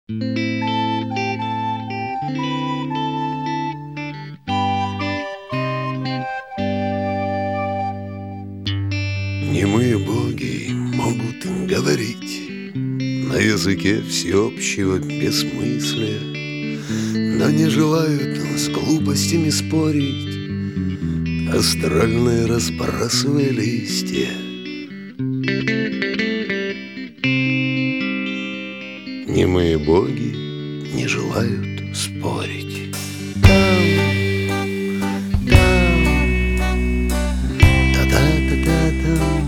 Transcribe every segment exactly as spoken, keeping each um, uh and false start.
Немые боги могут говорить на языке всеобщего бессмыслия, но не желают с глупостями спорить, астральные разбрасывая листья. Немые боги не желают спорить. Там, там, та-та-та-та-там,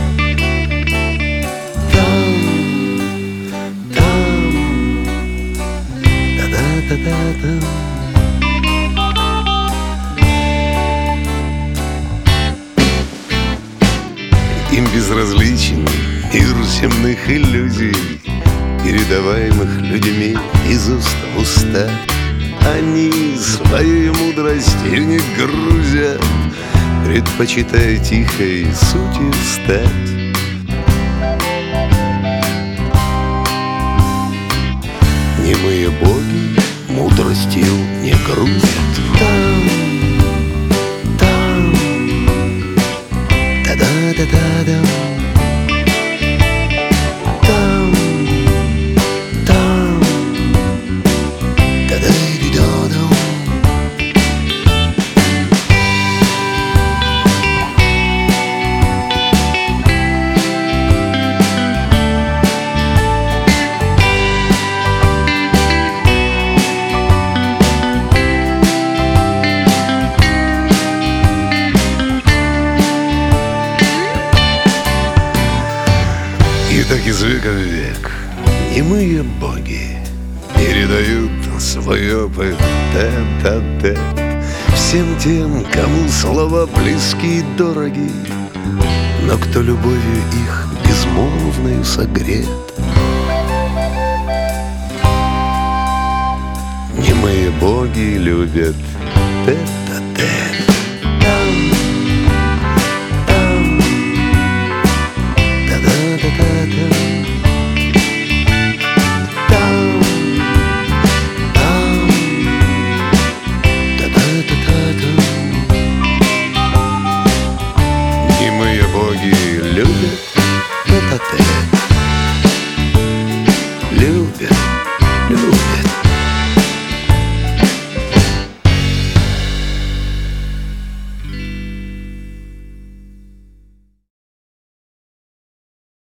там, там, та-та-та-та-там. Им безразличен мир земных иллюзий, передаваемых людьми из уст в уста. Они своей мудростью не грузят, предпочитая тихой сутью стать. Немые боги мудростью не грузят. Там, там, та-да-да-да-дам. И так из века в век немые боги передают свой опыт тет-а-тет всем тем, кому слова близки и дороги, но кто любовью их безмолвною согрет. Немые боги любят тет-а-тет. Немые боги любят тет-а-тет. Любят, любят.